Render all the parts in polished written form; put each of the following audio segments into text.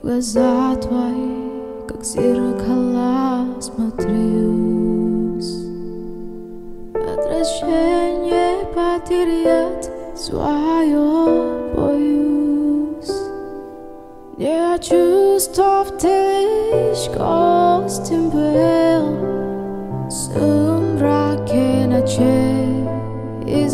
глаза твои, как зеркала, смотрюсь. Отражение потерять свое боюсь. Не чувствов ты лишь гостем был в сумраке ночей из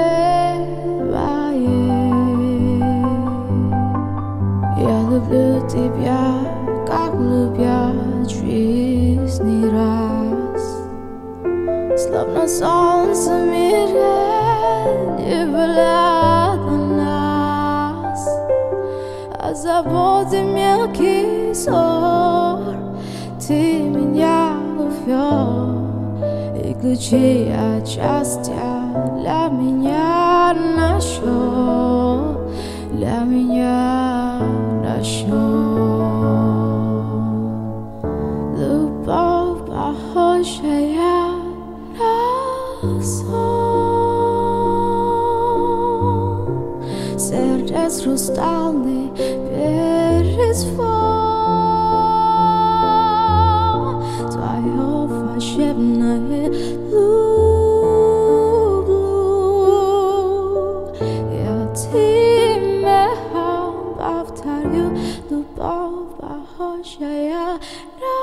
Я люблю тебя, как любят жизни раз. Словно солнце в мире не влияет на нас, а заботы мелкий ссор ты меня увел, и ключи от счастья для меня нашел, для меня нашел. Любовь, похожая на сон, сердец хрустальный перезвон, твое волшебное любовь, похожая на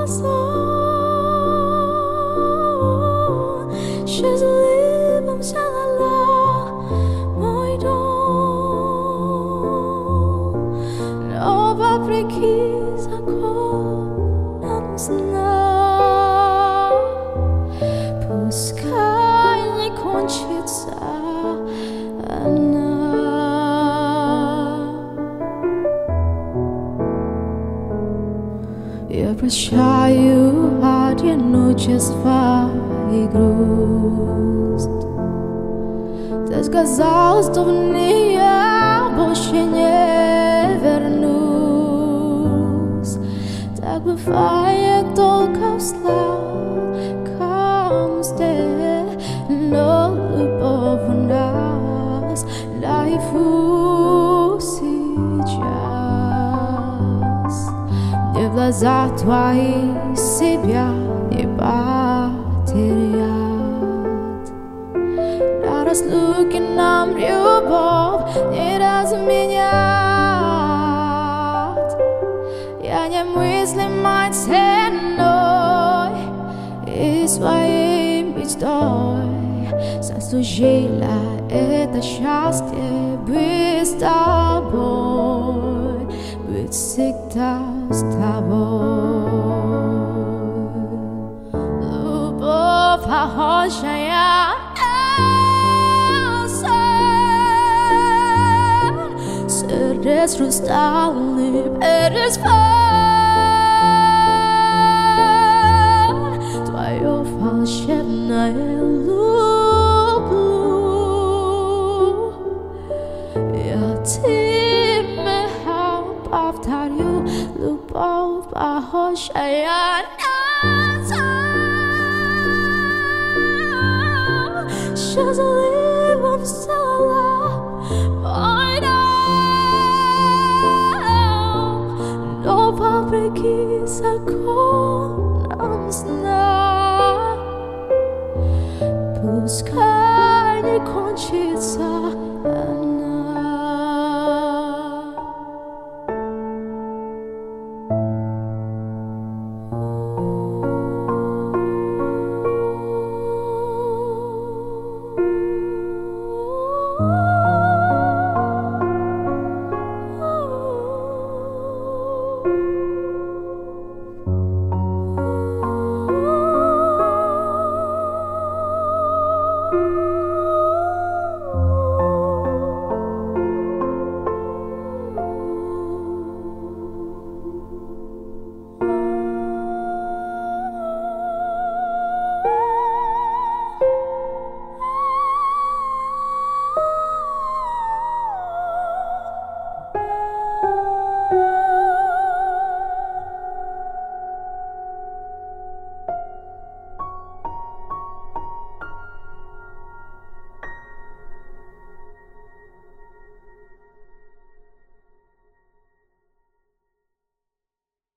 сон. Счастливым сделала мой дом, но вопреки законам сна, пускай не кончится она. Я прощаю одиночество и грусть. Ты сказал, что в ней я больше не вернусь. Так бывает только в сладком сне, но любовь у нас наяву сейчас. В глаза твои себя не потерять. На разлуке нам любовь не разменять. Я немыслимой ценой и своей мечтой заслужила это счастье быть с тобой, быть всегда с тобой. Любовь, похожая на сон, сердец хрустальный перезвон, твое волшебное люблю. Я тебя повторю, любовь, похожая на сон. Счастливым стала мой дом, но вопреки законам сна.